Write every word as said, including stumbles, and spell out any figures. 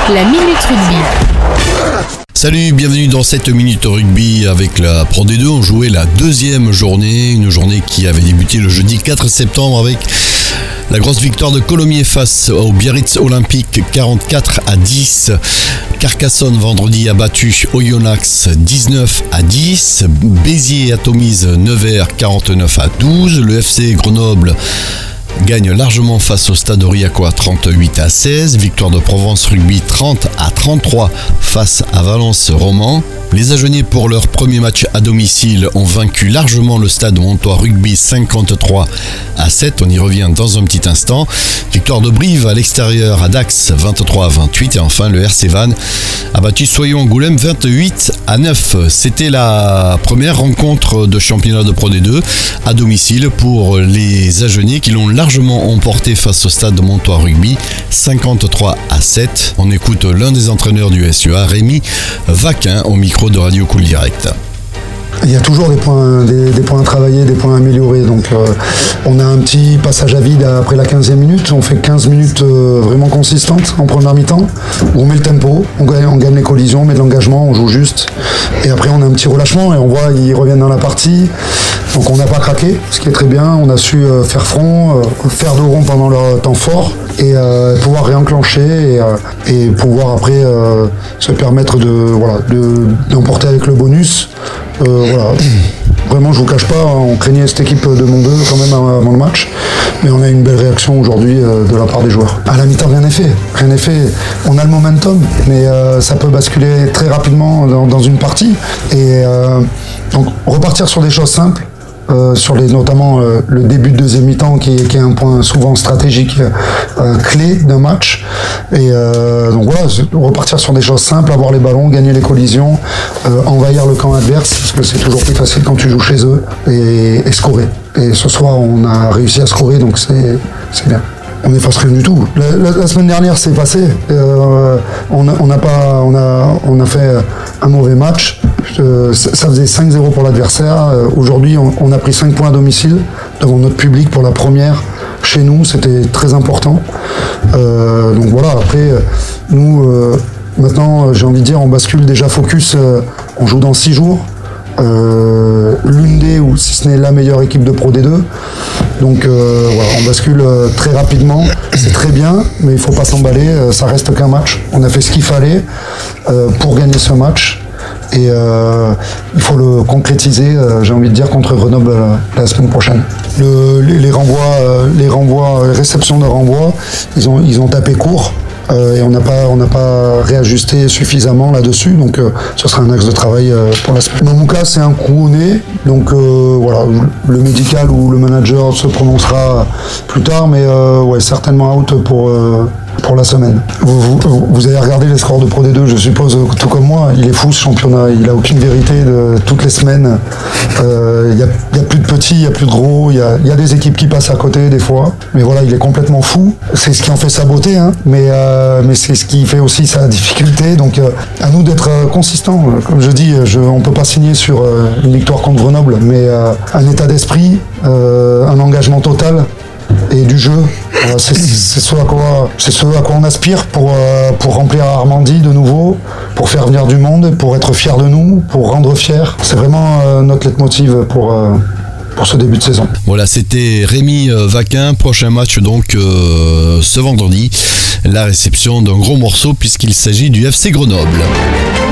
La Minute Rugby. Salut, bienvenue dans cette Minute Rugby avec la Pro D deux. On jouait la deuxième journée, une journée qui avait débuté le jeudi quatre septembre avec la grosse victoire de Colomiers face au Biarritz Olympique quarante-quatre à dix. Carcassonne vendredi a battu Oyonnax dix-neuf à dix. Béziers atomise Nevers quarante-neuf à douze. Le F C Grenoble gagne largement face au Stade Aurillacois trente-huit à seize. Victoire de Provence Rugby trente à trente-trois face à Valence Roman. Les Agenais, pour leur premier match à domicile, ont vaincu largement le Stade Montois Rugby cinquante-trois à sept. On y revient dans un petit instant. Victoire de Brive à l'extérieur à Dax vingt-trois à vingt-huit. Et enfin, le R C Vannes a battu Soyons Angoulême vingt-huit à neuf. C'était la première rencontre de championnat de Pro D deux à domicile pour les Agenais qui l'ont largement emporté face au Stade Montois Rugby cinquante-trois à sept. On écoute l'un des entraîneurs du S U A, Rémi Vaquin, au micro de Radio Cool Direct. Il y a toujours des points, des, des points à travailler, des points à améliorer. Donc euh, on a un petit passage à vide après la quinzième minute. On fait quinze minutes euh, vraiment consistantes en première mi-temps, où on met le tempo, on gagne, on gagne les collisions, on met de l'engagement, on joue juste. Et après on a un petit relâchement et on voit ils reviennent dans la partie. Donc on n'a pas craqué, ce qui est très bien. On a su euh, faire front, euh, faire de rond pendant leur temps fort et euh, pouvoir réenclencher et, euh, et pouvoir après euh, se permettre de, voilà, de, d'emporter avec le bonus. Euh, voilà. Vraiment, je vous cache pas, on craignait cette équipe de Mont deux quand même avant le match, mais on a une belle réaction aujourd'hui euh, de la part des joueurs. À la mi-temps, rien n'est fait, rien n'est fait. On a le momentum, mais euh, ça peut basculer très rapidement dans, dans une partie. Et euh, donc repartir sur des choses simples. Euh, sur les, notamment euh, le début de deuxième mi-temps qui est, qui est un point souvent stratégique euh, clé d'un match et euh, donc voilà, repartir sur des choses simples, avoir les ballons, gagner les collisions, euh, envahir le camp adverse parce que c'est toujours plus facile quand tu joues chez eux et, et scorer. Et ce soir on a réussi à scorer, donc c'est, c'est bien. On n'efface rien du tout. La, la, la semaine dernière c'est passé, euh, on, a, on, a pas, on, a, on a fait un mauvais match. Euh, ça faisait cinq zéro pour l'adversaire. Euh, aujourd'hui, on, on a pris cinq points à domicile devant notre public pour la première. Chez nous, c'était très important. Euh, donc voilà, après, nous, euh, maintenant, j'ai envie de dire, on bascule déjà focus. Euh, on joue dans six jours. Euh, l'une des, ou si ce n'est la meilleure équipe de Pro D deux. Donc euh, voilà, on bascule euh, très rapidement. C'est très bien, mais il ne faut pas s'emballer. Euh, ça reste qu'un match. On a fait ce qu'il fallait euh, pour gagner ce match. Et euh, il faut le concrétiser, euh, j'ai envie de dire, contre Grenoble euh, la semaine prochaine. Le, les, les renvois, euh, les renvois, les réceptions de renvois, ils ont, ils ont tapé court euh, et on n'a pas, on n'a pas réajusté suffisamment là-dessus. Donc euh, ce sera un axe de travail euh, pour la semaine. Mamouka, c'est un coup au nez, donc euh, voilà, le médical ou le manager se prononcera plus tard, mais euh, ouais, certainement out pour. Euh, pour la semaine. Vous, vous, vous avez regardé les scores de Pro D deux, je suppose, tout comme moi. Il est fou ce championnat, il n'a aucune vérité de toutes les semaines. Il euh, n'y a, y a plus de petits, il n'y a plus de gros, il y a, y a des équipes qui passent à côté des fois. Mais voilà, il est complètement fou. C'est ce qui en fait sa beauté, hein. mais, euh, mais c'est ce qui fait aussi sa difficulté. Donc euh, à nous d'être euh, consistants. Comme je dis, je, on ne peut pas signer sur euh, une victoire contre Grenoble, mais euh, un état d'esprit, euh, un engagement total. Et du jeu, euh, c'est, c'est, ce à quoi, c'est ce à quoi on aspire pour, euh, pour remplir Armandie de nouveau, pour faire venir du monde, pour être fier de nous, pour rendre fiers. C'est vraiment euh, notre leitmotiv pour, euh, pour ce début de saison. Voilà, c'était Rémi Vaquin. Prochain match donc euh, ce vendredi. La réception d'un gros morceau puisqu'il s'agit du F C Grenoble.